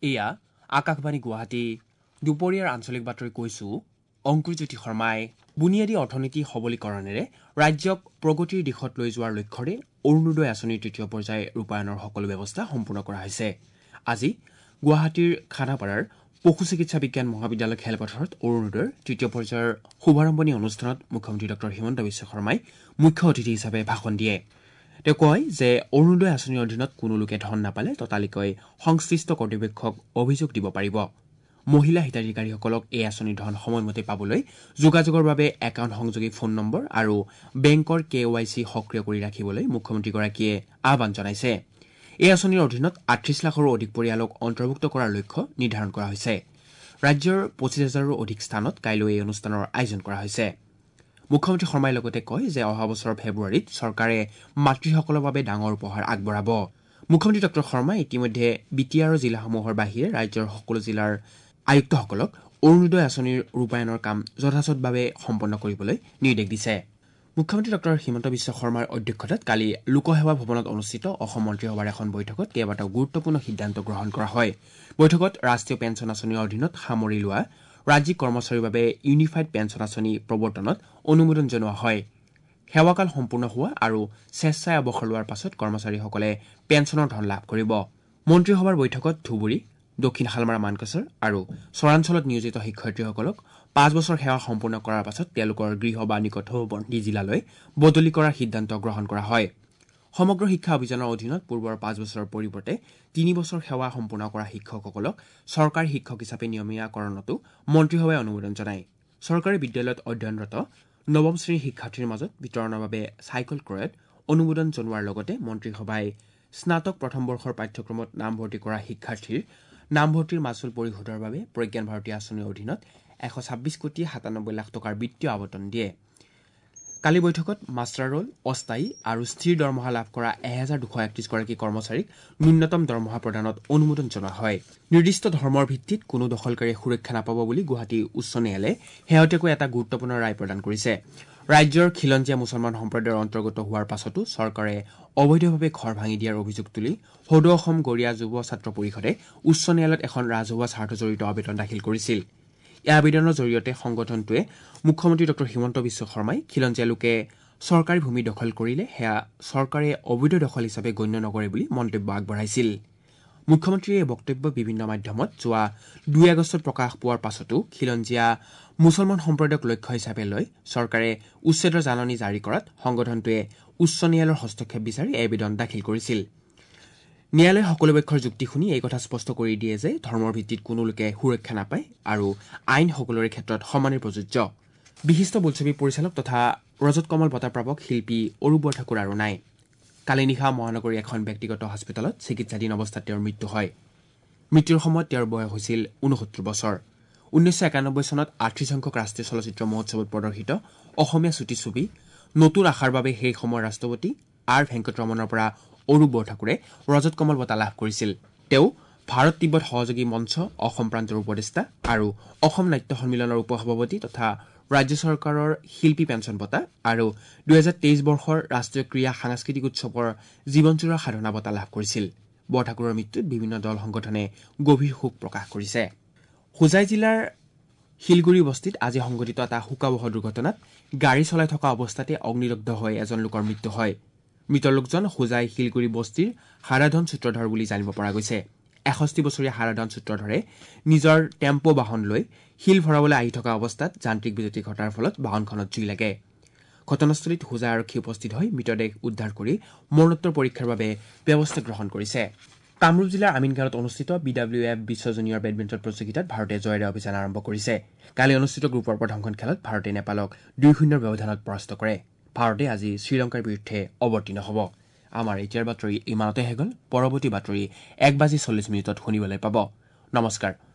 এয়া আকাশবাণী গুৱাহাটী দুপৰীয়াৰ আঞ্চলিক বাতৰি কৈছো অংকুৰজ্যোতি শৰ্মাই বুনিয়াদী অৰ্থনীতি সবলীকৰণেৰে ৰাজ্যক প্ৰগতিৰ দিশত লৈ যোৱাৰ লক্ষ্যৰে অৰুণোদয় আঁচনিৰ তৃতীয় পৰ্যায় ৰূপায়ণৰ সকলো ব্যৱস্থা সম্পূৰ্ণ কৰা হৈছে। আজি গুৱাহাটীৰ খানাপাৰাৰ পশু চিকিৎসা বিজ্ঞান মহাবিদ্যালয় খেলপথাৰত অৰুণোদয়ৰ তৃতীয় পৰ্যায়ৰ শুভাৰম্ভণি অনুষ্ঠানত মুখ্যমন্ত্ৰী ড হিমন্ত বিশ্ব শৰ্মাই মুখ্য অতিথি হিচাপে ভাষণ দিয়ে। তেওঁ কয় যে অৰুণোদয় আঁচনিৰ অধীনত কোনো লোকে ধন নাপালে ততালিকৈ সংশ্লিষ্ট কৰ্তৃপক্ষক অভিযোগ দিব পাৰিব। মহিলা হিতাধিকাৰীসকলক এই আঁচনিৰ ধন সময়মতে পাবলৈ যোগাযোগৰ বাবে একাউণ্ট সংযোগী ফোন নম্বৰ আৰু বেংকৰ KYC সক্ৰিয় কৰি ৰাখিবলৈ মুখ্যমন্ত্ৰীগৰাকীয়ে আহ্বান জনাইছে। এই আঁচনিৰ অধীনত ৩৮ লাখৰো অধিক পৰিয়ালক অন্তৰ্ভুক্ত কৰাৰ লক্ষ্য নিৰ্ধাৰণ কৰা হৈছে। ৰাজ্যৰ ২৫,০০০ৰো অধিক স্থানত কাইলৈ এই অনুষ্ঠানৰ আয়োজন কৰা হৈছে। মুখ্যমন্ত্ৰী শৰ্মাই লগতে কয় যে অহা বছৰৰ ফেব্ৰুৱাৰীত চৰকাৰে মাতৃসকলৰ বাবে ডাঙৰ উপহাৰ আগবঢ়াব। মুখ্যমন্ত্ৰী ড শৰ্মাই ইতিমধ্যে BTR জিলাসমূহৰ বাহিৰে ৰাজ্যৰ সকলো জিলাৰ আয়ুক্তসকলক অৰুণোদয় আঁচনিৰ ৰূপায়ণৰ কাম যথাযথভাৱে সম্পন্ন কৰিবলৈ নিৰ্দেশ দিছে। মুখ্যমন্ত্ৰী ড হিমন্ত বিশ্ব শৰ্মাৰ অধ্যক্ষতাত কালি লোকসেৱা ভৱনত অনুষ্ঠিত অসম মন্ত্ৰীসভাৰ এখন বৈঠকত কেইবাটাও গুৰুত্বপূৰ্ণ সিদ্ধান্ত গ্ৰহণ কৰা হয়। বৈঠকত ৰাষ্ট্ৰীয় পেঞ্চন আঁচনিৰ অধীনত সামৰি লোৱা ৰাজ্যিক কৰ্মচাৰীৰ বাবে ইউনিফাইড পেঞ্চন আঁচনি প্ৰৱৰ্তনত অনুমোদন জনোৱা হয়। সেৱাকাল সম্পূৰ্ণ হোৱা আৰু স্বেচ্ছাই অৱসৰ লোৱাৰ পাছত কৰ্মচাৰীসকলে পেঞ্চনৰ ধন লাভ কৰিব। মন্ত্ৰীসভাৰ বৈঠকত ধুবুৰী, দক্ষিণ শালমাৰা মানকাছাৰ আৰু চৰাঞ্চলত নিয়োজিত শিক্ষয়িত্ৰীসকলক ৫ বছৰ সেৱা সম্পূৰ্ণ কৰাৰ পাছত তেওঁলোকৰ গৃহ বা নিকটৱৰ্তী জিলালৈ বদলি কৰাৰ সিদ্ধান্ত গ্ৰহণ কৰা হয়। সমগ্ৰ শিক্ষা অভিযানৰ অধীনত পূৰ্বৰ ৫ বছৰৰ পৰিৱৰ্তে ৩ বছৰ সেৱা সম্পূৰ্ণ কৰা শিক্ষকসকলক চৰকাৰী শিক্ষক হিচাপে নিয়মীয়াকৰণতো মন্ত্ৰীসভাই অনুমোদন জনায়। চৰকাৰী বিদ্যালয়ত অধ্যয়নৰত নৱম শ্ৰেণীৰ শিক্ষাৰ্থীৰ মাজত বিতৰণৰ বাবে চাইকেল ক্ৰয়ত অনুমোদন জনোৱাৰ লগতে মন্ত্ৰীসভাই স্নাতক প্ৰথম বৰ্ষৰ পাঠ্যক্ৰমত নামভৰ্তি কৰা শিক্ষাৰ্থীৰ নামভৰ্তিৰ মাচুল পৰিশোধৰ বাবে প্ৰজ্ঞান ভাৰতী আঁচনিৰ অধীনত ১২৬ কোটি ৯৭ লাখ টকাৰ বিত্তীয় আবণ্টন দিয়ে। কালি বৈঠকত মাষ্টাৰ ৰোল, অস্থায়ী আৰু স্থিৰ দৰমহা লাভ কৰা ১,২৩১ গৰাকী কৰ্মচাৰীক ন্যূনতম দৰমহা প্ৰদানত অনুমোদন জনোৱা হয়। নিৰ্দিষ্ট ধৰ্মৰ ভিত্তিত কোনো দখলকাৰীয়ে সুৰক্ষা নাপাব বুলি গুৱাহাটী উচ্চ ন্যায়ালয়ে শেহতীয়াকৈ এটা গুৰুত্বপূৰ্ণ ৰায় প্ৰদান কৰিছে। ৰাজ্যৰ খিলঞ্জীয়া মুছলমান সম্প্ৰদায়ৰ অন্তৰ্গত হোৱাৰ পাছতো চৰকাৰে অবৈধভাৱে ঘৰ ভাঙি দিয়াৰ অভিযোগ তুলি সদৌ অসম গৰিয়া যুৱ ছাত্ৰ পৰিষদে উচ্চ ন্যায়ালয়ত এখন ৰাজহুৱা স্বাৰ্থজড়িত আবেদন দাখিল কৰিছিল। এই আবেদনৰ জৰিয়তে সংগঠনটোৱে মুখ্যমন্ত্ৰী ড হিমন্ত বিশ্ব শৰ্মাই খিলঞ্জীয়া লোকে চৰকাৰী ভূমি দখল কৰিলে সেয়া চৰকাৰে অবৈধ দখল হিচাপে গণ্য নকৰে বুলি মন্তব্য আগবঢ়াইছিল। মুখ্যমন্ত্ৰীয়ে এই বক্তব্য বিভিন্ন মাধ্যমত যোৱা ২ আগষ্টত প্ৰকাশ পোৱাৰ পাছতো খিলঞ্জীয়া মুছলমান সম্প্ৰদায়ক লক্ষ্য হিচাপে লৈ চৰকাৰে উচ্ছেদৰ জাননী জাৰি কৰাত সংগঠনটোৱে উচ্চ ন্যায়ালয়ৰ হস্তক্ষেপ বিচাৰি এই আবেদন দাখিল কৰিছিল। ন্যায়ালয়ে সকলো পক্ষৰ যুক্তি শুনি এই কথা স্পষ্ট কৰি দিয়ে যে ধৰ্মৰ ভিত্তিত কোনো লোকে সুৰক্ষা নাপায় আৰু আইন সকলোৰে ক্ষেত্ৰত সমানে প্ৰযোজ্য। বিশিষ্ট বোলছবি পৰিচালক তথা ৰজত কমল বঁটা প্ৰাপক শিল্পী অৰূপ বৰঠাকুৰ আৰু নাই। কালি নিশা মহানগৰীৰ এখন ব্যক্তিগত হস্পিটেলত চিকিৎসাধীন অৱস্থাত তেওঁৰ মৃত্যু হয়। মৃত্যুৰ সময়ত তেওঁৰ বয়স হৈছিল ৬৯ বছৰ। ১৯৯১ চনত ৩৮ সংখ্যক ৰাষ্ট্ৰীয় চলচ্চিত্ৰ মহোৎসৱত প্ৰদৰ্শিত অসমীয়া চুটি ছবি নতুন আশাৰ বাবে সেই সময়ৰ ৰাষ্ট্ৰপতি R ভেংকটৰমণৰ পৰা অৰূপ বৰঠাকুৰে ৰজত কমল বঁটা লাভ কৰিছিল। তেওঁ ভাৰত তিব্বত সহযোগী মঞ্চ, অসম প্ৰান্তৰ উপদেষ্টা আৰু অসম নাট্য সন্মিলনৰ উপসভাপতি তথা ৰাজ্য চৰকাৰৰ শিল্পী পেঞ্চন বঁটা আৰু ২০২৩ বৰ্ষৰ ৰাষ্ট্ৰীয় ক্ৰীড়া সাংস্কৃতিক উৎসৱৰ জীৱনজোৰা সাধনা বঁটা লাভ কৰিছিল। বৰঠাকুৰৰ মৃত্যুত বিভিন্ন দল সংগঠনে গভীৰ শোক প্ৰকাশ কৰিছে। হোজাই জিলাৰ শিলগুৰি বস্তিত আজি সংঘটিত এটা শোকাবহ দুৰ্ঘটনাত গাড়ী চলাই থকা অৱস্থাতে অগ্নিদগ্ধ হৈ এজন লোকৰ মৃত্যু হয়। মৃত লোকজন হোজাই শিলগুৰি বস্তিৰ হাৰাধন সূত্ৰধৰ বুলি জানিব পৰা গৈছে। ৬১ বছৰীয়া হাৰাধন সূত্ৰধৰে নিজৰ টেম্পো বাহন লৈ শিল ভৰাবলৈ আহি থকা অৱস্থাত যান্ত্ৰিক বিজুতি ঘটাৰ ফলত বাহনখনত জুই লাগে। ঘটনাস্থলীত হোজাই আৰক্ষী উপস্থিত হৈ মৃতদেহ উদ্ধাৰ কৰি মৰণোত্তৰ পৰীক্ষাৰ বাবে ব্যৱস্থা গ্ৰহণ কৰিছে। কামৰূপ জিলাৰ আমিনগাঁৱত অনুষ্ঠিত BWF বিশ্ব জুনিয়ৰ বেডমিণ্টন প্ৰতিযোগিতাত ভাৰতে জয়েৰে অভিযান আৰম্ভ কৰিছে। কালি অনুষ্ঠিত গ্ৰুপৰ প্ৰথমখন খেলত ভাৰতে নেপালক ২-০ ব্যৱধানত পৰাস্ত কৰে। ভাৰতে আজি শ্ৰীলংকাৰ বিৰুদ্ধে অৱতীৰ্ণ হ'ব। আমাৰ এতিয়াৰ বাতৰি ইমানতে শেষ হ'ল। পৰৱৰ্তী বাতৰি ১:৪০ শুনিবলৈ পাব। নমস্কাৰ।